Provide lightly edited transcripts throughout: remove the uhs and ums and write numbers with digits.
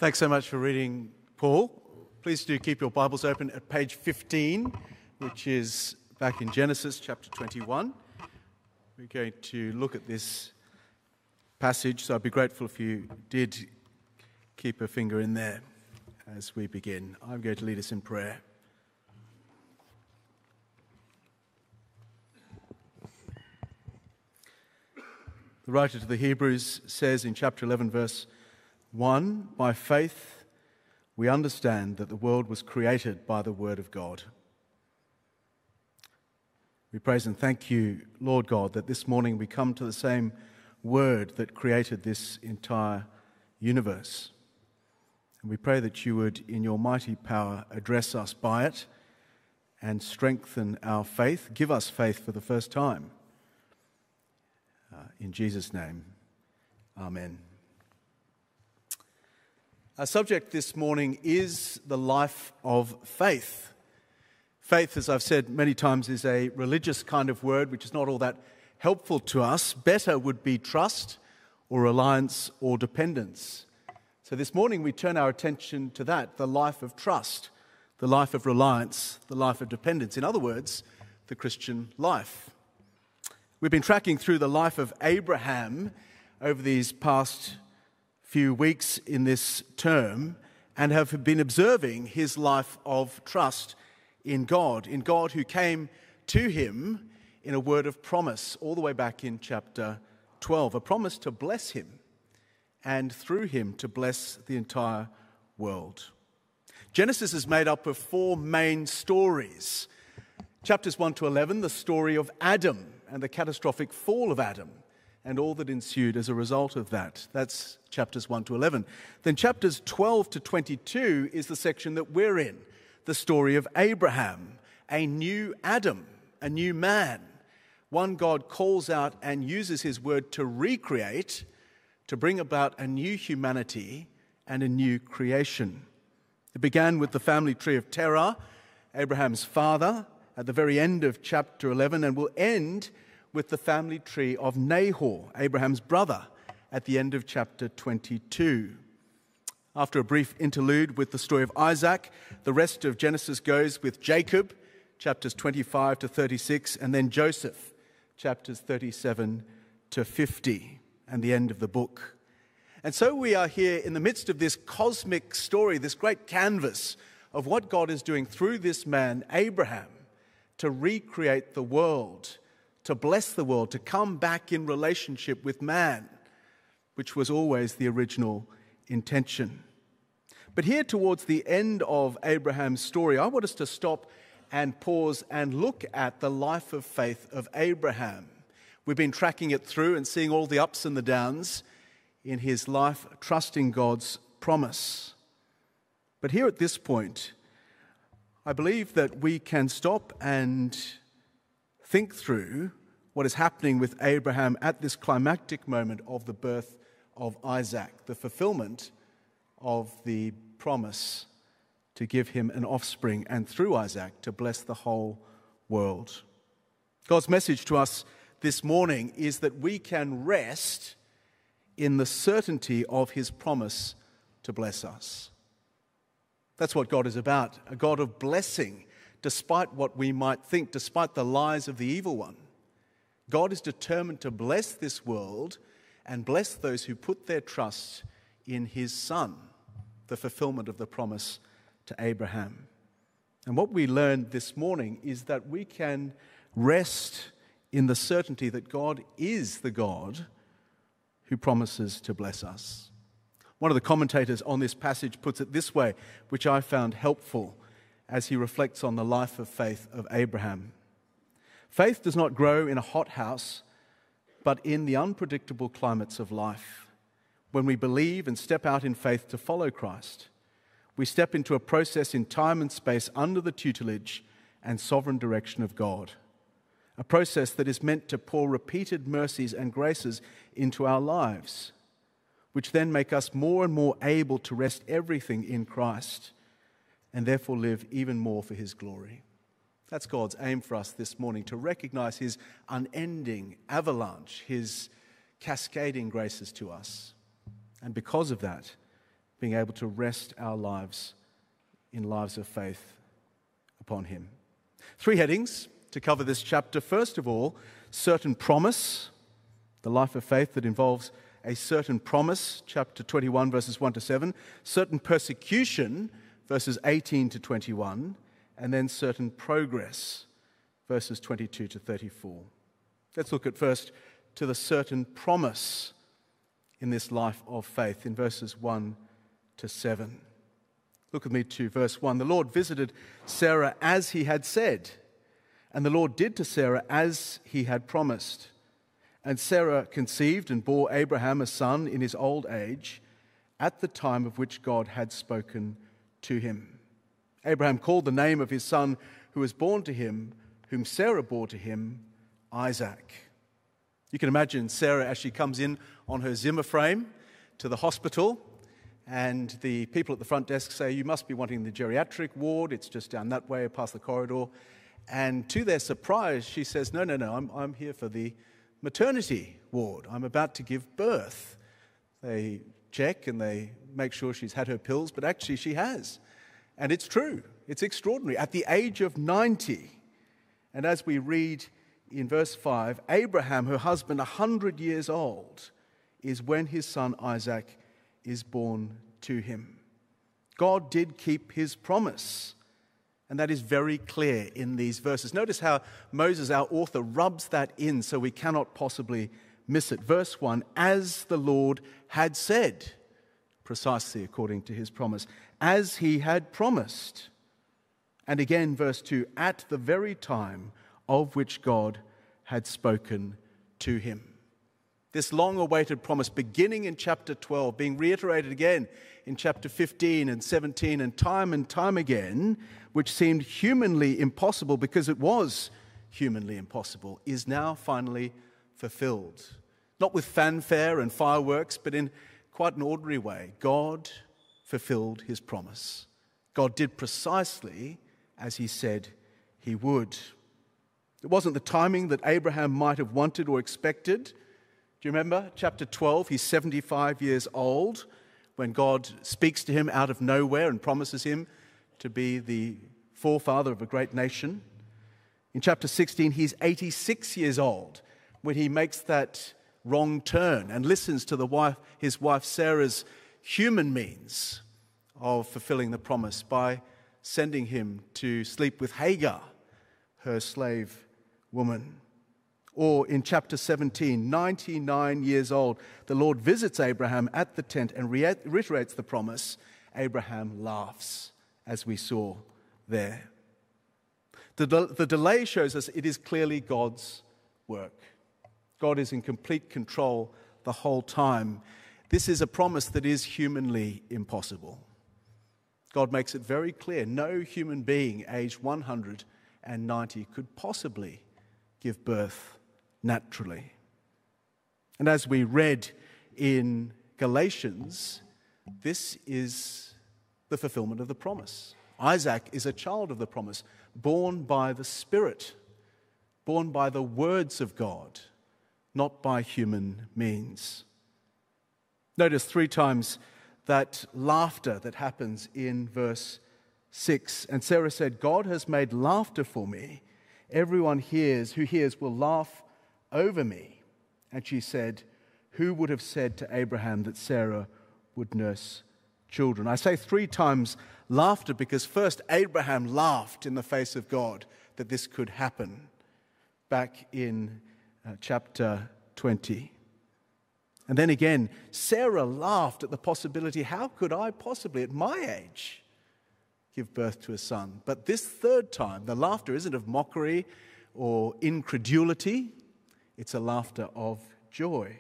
Thanks so much for reading, Paul. Please do keep your Bibles open at page 15, which is back in Genesis chapter 21. We're going to look at this passage, so I'd be grateful if you did keep a finger in there as we begin. I'm going to lead us in prayer. The writer to the Hebrews says in chapter 11, verse 1, by faith we understand that the world was created by the word of God. We praise and thank you, Lord God, that this morning we come to the same word that created this entire universe. And we pray that you would, in your mighty power, address us by it and strengthen our faith. Give us faith for the first time. In Jesus' name, amen. Our subject this morning is the life of faith. Faith, as I've said many times, is a religious kind of word which is not all that helpful to us. Better would be trust or reliance or dependence. So this morning we turn our attention to that, the life of trust, the life of reliance, the life of dependence. In other words, the Christian life. We've been tracking through the life of Abraham over these past few weeks in this term and have been observing his life of trust in God who came to him in a word of promise all the way back in chapter 12, a promise to bless him and through him to bless the entire world. Genesis is made up of four main stories. Chapters 1 to 11, the story of Adam and the catastrophic fall of Adam and all that ensued as a result of that. That's chapters 1 to 11. Then chapters 12 to 22 is the section that we're in, the story of Abraham, a new Adam, a new man, one God calls out and uses his word to recreate, to bring about a new humanity and a new creation. It began with the family tree of Terah, Abraham's father, at the very end of chapter 11, and will end with the family tree of Nahor, Abraham's brother, at the end of chapter 22. After a brief interlude with the story of Isaac, the rest of Genesis goes with Jacob, chapters 25 to 36, and then Joseph, chapters 37 to 50, and the end of the book. And so we are here in the midst of this cosmic story, this great canvas of what God is doing through this man, Abraham, to recreate the world, to bless the world, to come back in relationship with man, which was always the original intention. But here towards the end of Abraham's story, I want us to stop and pause and look at the life of faith of Abraham. We've been tracking it through and seeing all the ups and the downs in his life, trusting God's promise. But here at this point, I believe that we can stop and think through what is happening with Abraham at this climactic moment of the birth of Isaac, the fulfillment of the promise to give him an offspring and through Isaac to bless the whole world. God's message to us this morning is that we can rest in the certainty of his promise to bless us. That's what God is about, a God of blessing, despite what we might think, despite the lies of the evil one. God is determined to bless this world and bless those who put their trust in his Son, the fulfillment of the promise to Abraham. And what we learned this morning is that we can rest in the certainty that God is the God who promises to bless us. One of the commentators on this passage puts it this way, which I found helpful as he reflects on the life of faith of Abraham. Faith does not grow in a hothouse, but in the unpredictable climates of life. When we believe and step out in faith to follow Christ, we step into a process in time and space under the tutelage and sovereign direction of God. A process that is meant to pour repeated mercies and graces into our lives, which then make us more and more able to rest everything in Christ and therefore live even more for his glory. That's God's aim for us this morning, to recognize his unending avalanche, his cascading graces to us. And because of that, being able to rest our lives in lives of faith upon him. 3 headings to cover this chapter. First of all, certain promise, the life of faith that involves a certain promise, chapter 21, verses 1 to 7, certain persecution, verses 18 to 21, and then certain progress, verses 22 to 34. Let's look at first to the certain promise in this life of faith in verses 1 to 7. Look with me to verse 1. The Lord visited Sarah as he had said, and the Lord did to Sarah as he had promised. And Sarah conceived and bore Abraham a son in his old age, at the time of which God had spoken to him. Abraham called the name of his son who was born to him, whom Sarah bore to him, Isaac. You can imagine Sarah as she comes in on her Zimmer frame to the hospital, and the people at the front desk say, "You must be wanting the geriatric ward. It's just down that way, past the corridor." And to their surprise, she says, No, I'm here for the maternity ward. I'm about to give birth. They check and they make sure she's had her pills, but actually she has. And it's true. It's extraordinary. At the age of 90, and as we read in verse 5, Abraham, her husband, 100 years old, is when his son Isaac is born to him. God did keep his promise. And that is very clear in these verses. Notice how Moses, our author, rubs that in so we cannot possibly miss it. Verse 1, as the Lord had said, precisely according to his promise, as he had promised. And again, verse 2, at the very time of which God had spoken to him. This long-awaited promise beginning in chapter 12, being reiterated again in chapter 15 and 17 and time again, which seemed humanly impossible because it was humanly impossible, is now finally fulfilled. Not with fanfare and fireworks, but in quite an ordinary way. God fulfilled his promise. God did precisely as he said he would. It wasn't the timing that Abraham might have wanted or expected. Do you remember chapter 12? He's 75 years old when God speaks to him out of nowhere and promises him to be the forefather of a great nation. In chapter 16, he's 86 years old when he makes that wrong turn and listens to his wife Sarah's human means of fulfilling the promise by sending him to sleep with Hagar, her slave woman. Or in chapter 17, 99 years old, the Lord visits Abraham at the tent and reiterates the promise. Abraham laughs, as we saw there. The delay shows us it is clearly God's work. God is in complete control the whole time. This is a promise that is humanly impossible. God makes it very clear no human being aged 190 could possibly give birth naturally. And as we read in Galatians, this is the fulfillment of the promise. Isaac is a child of the promise, born by the Spirit, born by the words of God, not by human means. Notice 3 times that laughter that happens in verse 6. And Sarah said, God has made laughter for me. Everyone who hears will laugh over me. And she said, who would have said to Abraham that Sarah would nurse children? I say 3 times laughter because first Abraham laughed in the face of God that this could happen back in chapter 20. And then again, Sarah laughed at the possibility, how could I possibly at my age give birth to a son? But this 3rd time, the laughter isn't of mockery or incredulity. It's a laughter of joy.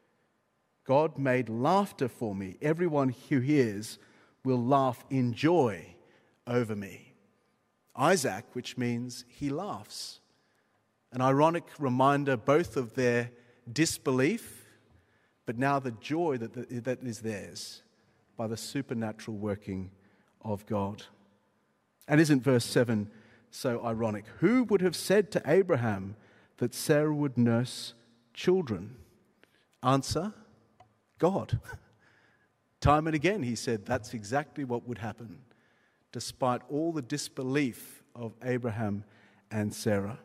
God made laughter for me. Everyone who hears will laugh in joy over me. Isaac, which means he laughs. An ironic reminder both of their disbelief, but now the joy that is theirs by the supernatural working of God. And isn't verse 7 so ironic? Who would have said to Abraham that Sarah would nurse children? Answer, God. Time and again he said that's exactly what would happen, despite all the disbelief of Abraham and Sarah.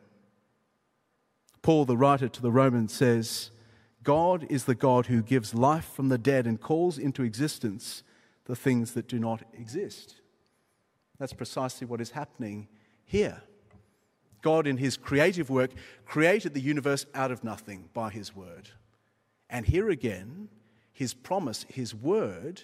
Paul, the writer to the Romans, says, God is the God who gives life from the dead and calls into existence the things that do not exist. That's precisely what is happening here. God, in his creative work, created the universe out of nothing by his word. And here again, his promise, his word,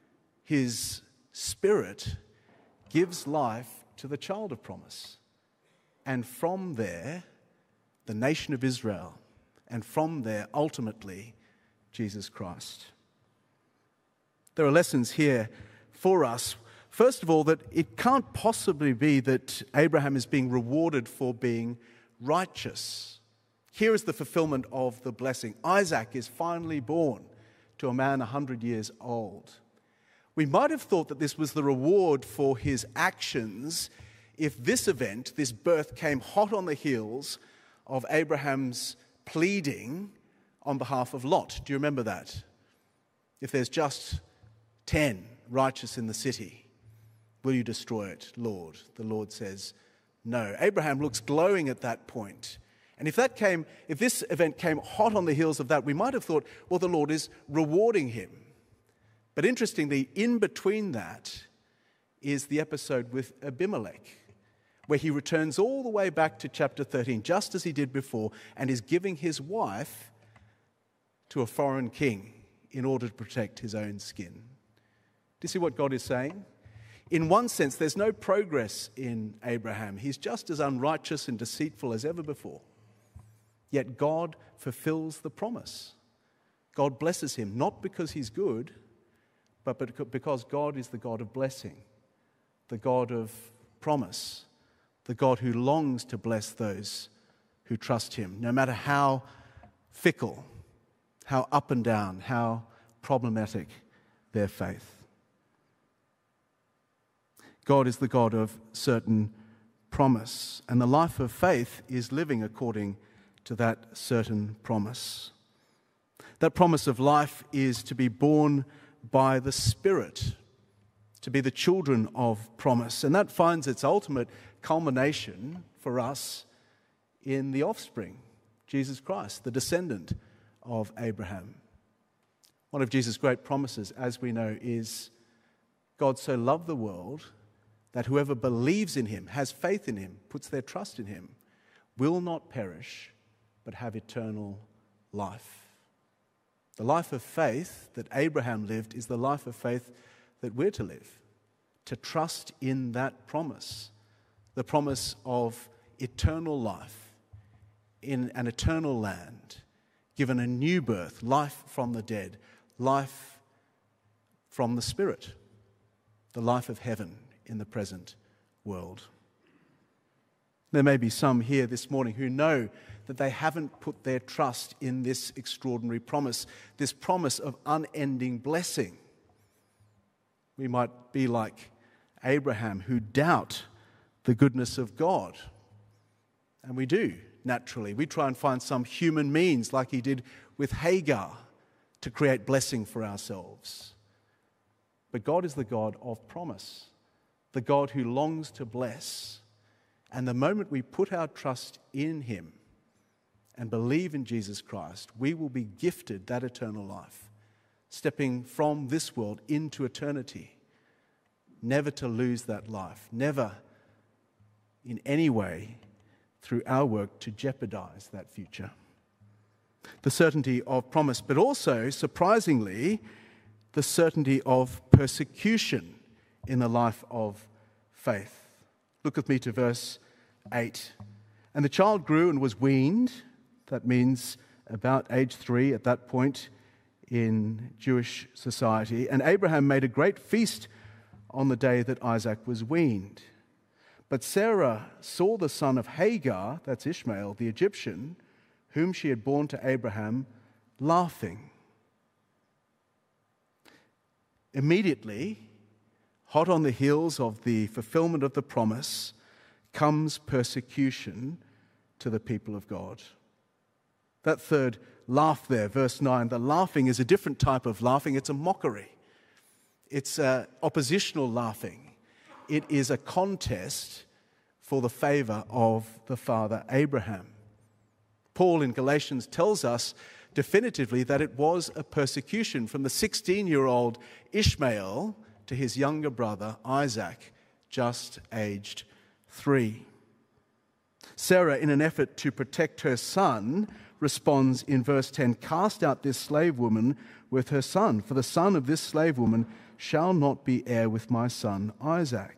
his spirit gives life to the child of promise. And from there, the nation of Israel, and from there, ultimately, Jesus Christ. There are lessons here for us. First of all, that it can't possibly be that Abraham is being rewarded for being righteous. Here is the fulfillment of the blessing. Isaac is finally born to a man 100 years old. We might have thought that this was the reward for his actions if this event, this birth, came hot on the heels of Abraham's pleading on behalf of Lot. Do you remember that? If there's just 10 righteous in the city, will you destroy it, Lord? The Lord says, no. Abraham looks glowing at that point. And if this event came hot on the heels of that, we might have thought, well, the Lord is rewarding him. But interestingly, in between that is the episode with Abimelech, where he returns all the way back to chapter 13, just as he did before, and is giving his wife to a foreign king in order to protect his own skin. Do you see what God is saying? In one sense, there's no progress in Abraham. He's just as unrighteous and deceitful as ever before. Yet God fulfills the promise. God blesses him, not because he's good, but because God is the God of blessing, the God of promise, the God who longs to bless those who trust him, no matter how fickle, how up and down, how problematic their faith. God is the God of certain promise, and the life of faith is living according to that certain promise. That promise of life is to be born by the Spirit, to be the children of promise, and that finds its ultimate culmination for us in the offspring, Jesus Christ, the descendant of Abraham. One of Jesus' great promises, as we know, is God so loved the world that whoever believes in him, has faith in him, puts their trust in him, will not perish, but have eternal life. The life of faith that Abraham lived is the life of faith that we're to live, to trust in that promise, the promise of eternal life in an eternal land, given a new birth, life from the dead, life from the Spirit, the life of heaven in the present world. There may be some here this morning who know that they haven't put their trust in this extraordinary promise, this promise of unending blessing. We might be like Abraham, who doubt the goodness of God. And we do, naturally. We try and find some human means, like he did with Hagar, to create blessing for ourselves. But God is the God of promise, the God who longs to bless. And the moment we put our trust in him and believe in Jesus Christ, we will be gifted that eternal life, stepping from this world into eternity, never to lose that life, never in any way through our work to jeopardize that future. The certainty of promise, but also, surprisingly, the certainty of persecution in the life of faith. Look with me to verse 8. And the child grew and was weaned. That means about age 3 at that point in Jewish society. And Abraham made a great feast on the day that Isaac was weaned. But Sarah saw the son of Hagar, that's Ishmael, the Egyptian, whom she had borne to Abraham, laughing. Immediately, hot on the heels of the fulfillment of the promise, comes persecution to the people of God. That third laugh there, verse 9, the laughing is a different type of laughing. It's a mockery. It's oppositional laughing. It is a contest for the favor of the father Abraham. Paul in Galatians tells us definitively that it was a persecution from the 16-year-old Ishmael to his younger brother Isaac, just aged 3. Sarah, in an effort to protect her son, responds in verse 10, "Cast out this slave woman with her son, for the son of this slave woman shall not be heir with my son Isaac."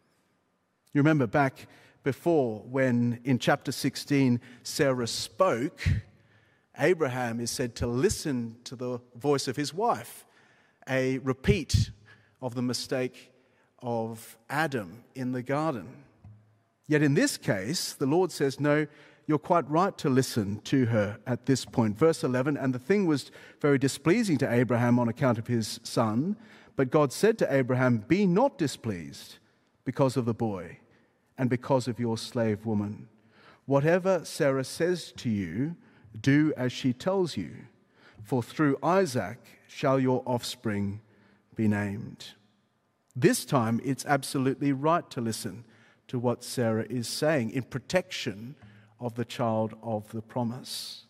You remember back before when in chapter 16 Sarah spoke, Abraham is said to listen to the voice of his wife, a repeat of the mistake of Adam in the garden. Yet in this case, the Lord says, no, you're quite right to listen to her at this point. Verse 11, "And the thing was very displeasing to Abraham on account of his son, but God said to Abraham, be not displeased because of the boy and because of your slave woman. Whatever Sarah says to you, do as she tells you, for through Isaac shall your offspring be named." This time, it's absolutely right to listen to what Sarah is saying in protection of the child of the promise.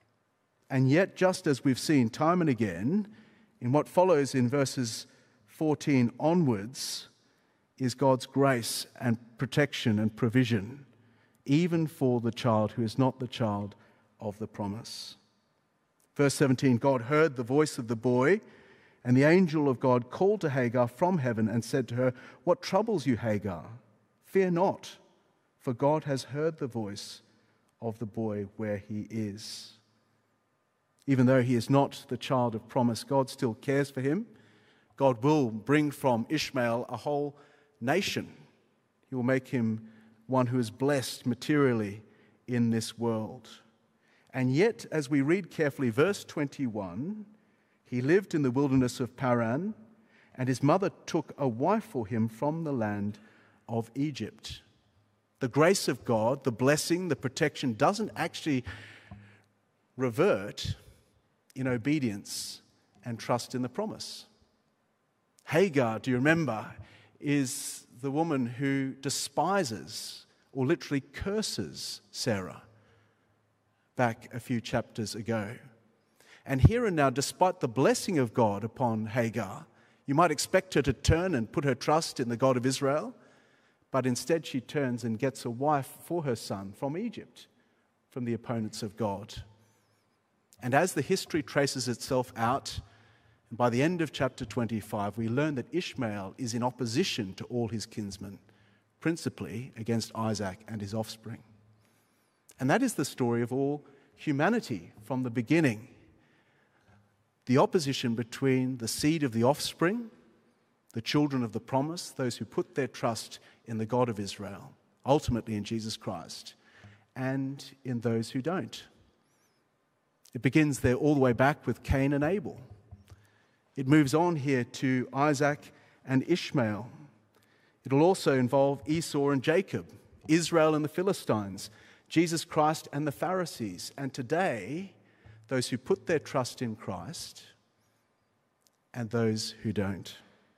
And yet, just as we've seen time and again, in what follows in verses 14 onwards, is God's grace and protection and provision, even for the child who is not the child of the promise. Verse 17, "God heard the voice of the boy, and the angel of God called to Hagar from heaven and said to her, 'What troubles you, Hagar? Fear not, for God has heard the voice of the boy where he is.'" Even though he is not the child of promise, God still cares for him. God will bring from Ishmael a whole nation. He will make him one who is blessed materially in this world. And yet, as we read carefully, verse 21, "He lived in the wilderness of Paran, and his mother took a wife for him from the land of Egypt." The grace of God, the blessing, the protection doesn't actually revert in obedience and trust in the promise. Hagar, do you remember, is the woman who despises or literally curses Sarah back a few chapters ago. And here and now, despite the blessing of God upon Hagar, you might expect her to turn and put her trust in the God of Israel, but instead she turns and gets a wife for her son from Egypt, from the opponents of God. And as the history traces itself out, and by the end of chapter 25, we learn that Ishmael is in opposition to all his kinsmen, principally against Isaac and his offspring. And that is the story of all humanity from the beginning. The opposition between the seed of the offspring, the children of the promise, those who put their trust in the God of Israel, ultimately in Jesus Christ, and in those who don't. It begins there all the way back with Cain and Abel. It moves on here to Isaac and Ishmael. It'll also involve Esau and Jacob, Israel and the Philistines, Jesus Christ and the Pharisees, and today, those who put their trust in Christ and those who don't.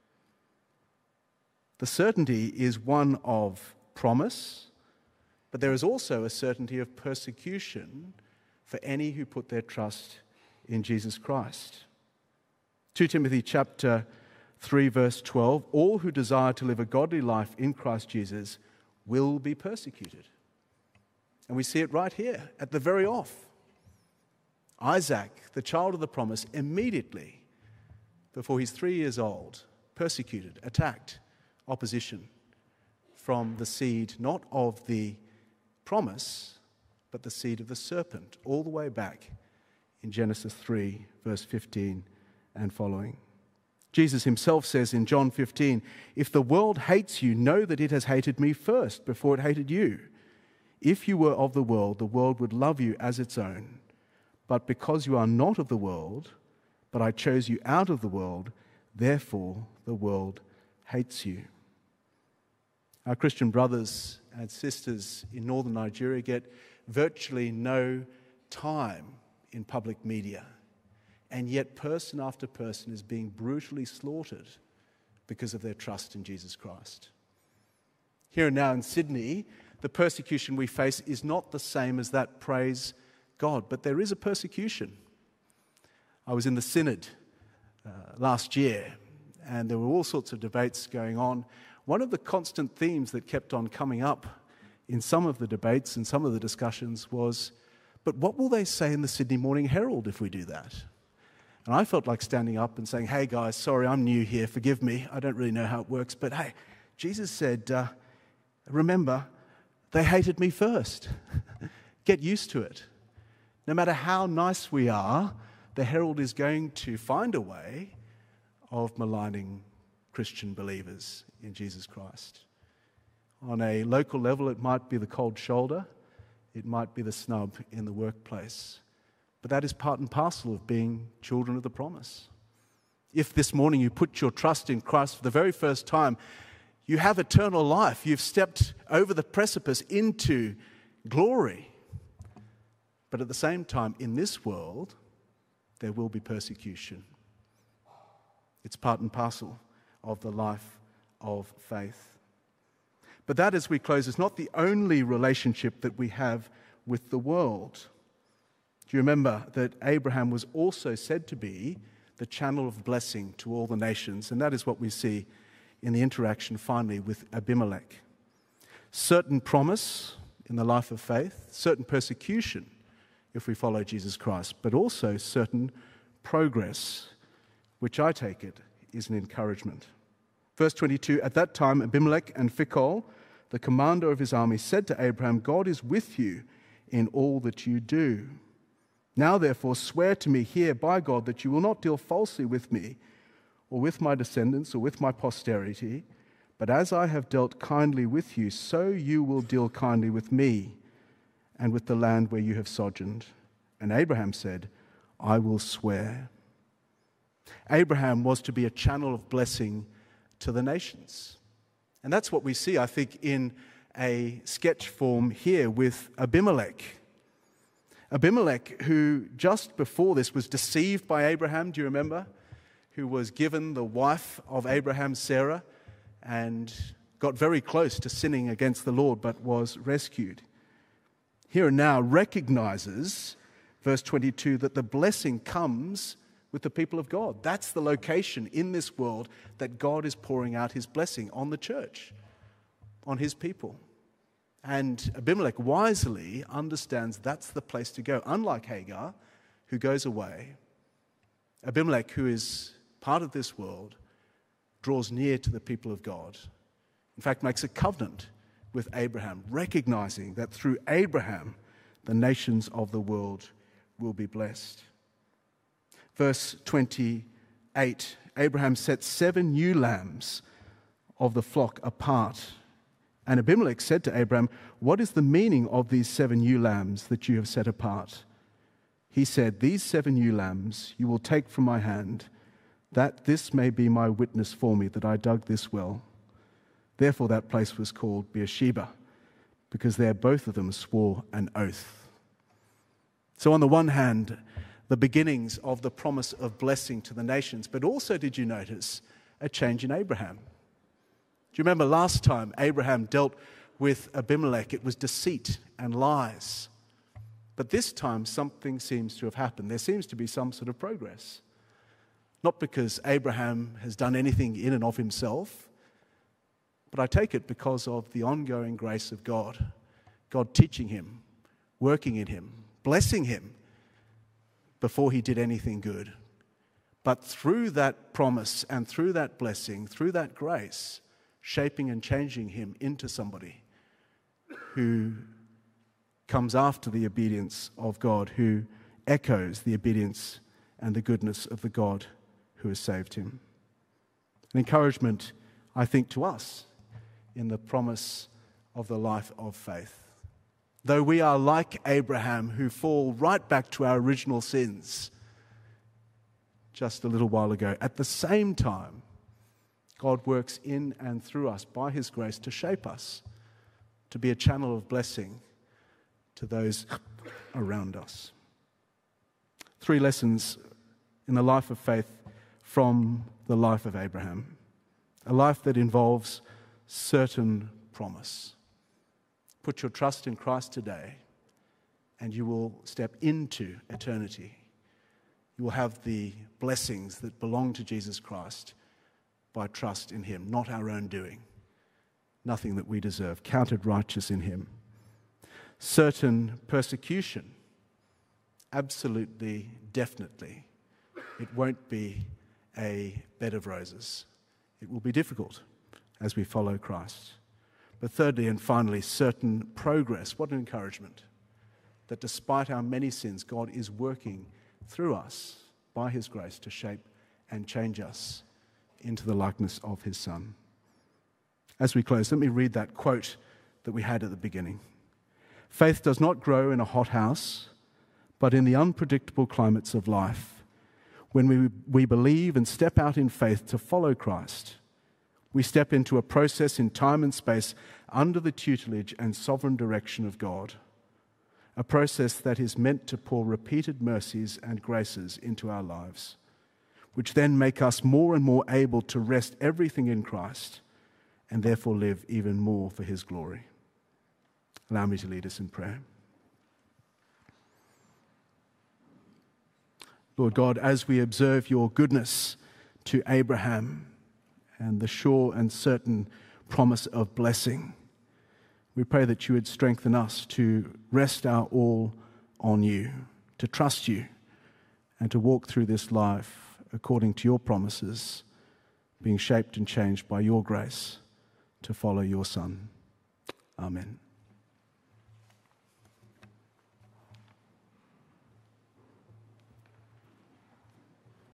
The certainty is one of promise, but there is also a certainty of persecution for any who put their trust in Jesus Christ. 2 Timothy chapter 3 verse 12, "All who desire to live a godly life in Christ Jesus will be persecuted." And we see it right here at the very off. Isaac, the child of the promise, immediately before he's 3 years old, persecuted, attacked, opposition from the seed not of the promise, but the seed of the serpent, all the way back in Genesis 3, verse 15 and following. Jesus himself says in John 15, "If the world hates you, know that it has hated me first, before it hated you. If you were of the world would love you as its own. But because you are not of the world, but I chose you out of the world, therefore the world hates you." Our Christian brothers and sisters in northern Nigeria get virtually no time in public media, and yet person after person is being brutally slaughtered because of their trust in Jesus Christ. Here and now in Sydney, the persecution we face is not the same as that, praise God, but there is a persecution. I was in the Synod last year, and there were all sorts of debates going on. One of the constant themes that kept on coming up in some of the debates and some of the discussions was, but what will they say in the Sydney Morning Herald if we do that? And I felt like standing up and saying, hey guys, sorry, I'm new here, forgive me, I don't really know how it works, but hey, Jesus said, remember, they hated me first. Get used to it. No matter how nice we are, the Herald is going to find a way of maligning Christian believers in Jesus Christ. On a local level, it might be the cold shoulder, it might be the snub in the workplace, but that is part and parcel of being children of the promise. If this morning you put your trust in Christ for the very first time, you have eternal life. You've stepped over the precipice into glory. But at the same time, in this world, there will be persecution. It's part and parcel of the life of faith. But that, as we close, is not the only relationship that we have with the world. Do you remember that Abraham was also said to be the channel of blessing to all the nations? And that is what we see in the interaction finally with Abimelech. Certain promise in the life of faith, certain persecution if we follow Jesus Christ, but also certain progress, which I take it is an encouragement. Verse 22, at that time Abimelech and Phicol, the commander of his army, said to Abraham, God is with you in all that you do. Now therefore swear to me here by God that you will not deal falsely with me, or with my descendants, or with my posterity, but as I have dealt kindly with you, so you will deal kindly with me, and with the land where you have sojourned. And Abraham said, I will swear. Abraham was to be a channel of blessing to the nations. And that's what we see, I think, in a sketch form here with Abimelech. Abimelech, who just before this was deceived by Abraham, do you remember? Who was given the wife of Abraham, Sarah, and got very close to sinning against the Lord, but was rescued. Here and now recognizes, verse 22, that the blessing comes with the people of God. That's the location in this world that God is pouring out his blessing on the church, on his people. And Abimelech wisely understands that's the place to go. Unlike Hagar, who goes away, Abimelech, who is part of this world, draws near to the people of God. In fact, makes a covenant with Abraham, recognizing that through Abraham, the nations of the world will be blessed. Verse 28, Abraham set 7 ewe lambs of the flock apart. And Abimelech said to Abraham, what is the meaning of these 7 ewe lambs that you have set apart? He said, these 7 ewe lambs you will take from my hand, that this may be my witness for me that I dug this well. Therefore that place was called Beersheba, because there both of them swore an oath. So on the one hand, the beginnings of the promise of blessing to the nations, but also, did you notice, a change in Abraham? Do you remember last time Abraham dealt with Abimelech? It was deceit and lies. But this time something seems to have happened. There seems to be some sort of progress. Not because Abraham has done anything in and of himself, but I take it because of the ongoing grace of God. God teaching him, working in him, blessing him before he did anything good. But through that promise and through that blessing, through that grace, shaping and changing him into somebody who comes after the obedience of God, who echoes the obedience and the goodness of the God who has saved him. An encouragement, I think, to us in the promise of the life of faith. Though we are like Abraham, who fall right back to our original sins just a little while ago, at the same time, God works in and through us by his grace to shape us, to be a channel of blessing to those around us. 3 lessons in the life of faith from the life of Abraham. a life that involves certain promise. Put your trust in Christ today, and you will step into eternity. You will have the blessings that belong to Jesus Christ by trust in him, not our own doing. Nothing that we deserve, counted righteous in him. Certain persecution, absolutely, definitely. It won't be a bed of roses. It will be difficult as we follow Christ. But thirdly and finally, certain progress. What an encouragement that despite our many sins, God is working through us by his grace to shape and change us into the likeness of his Son. As we close, let me read that quote that we had at the beginning. Faith does not grow in a hothouse, but in the unpredictable climates of life. When we believe and step out in faith to follow Christ, we step into a process in time and space under the tutelage and sovereign direction of God, a process that is meant to pour repeated mercies and graces into our lives, which then make us more and more able to rest everything in Christ and therefore live even more for his glory. Allow me to lead us in prayer. Lord God, as we observe your goodness to Abraham and the sure and certain promise of blessing, we pray that you would strengthen us to rest our all on you, to trust you, and to walk through this life according to your promises, being shaped and changed by your grace to follow your Son. Amen.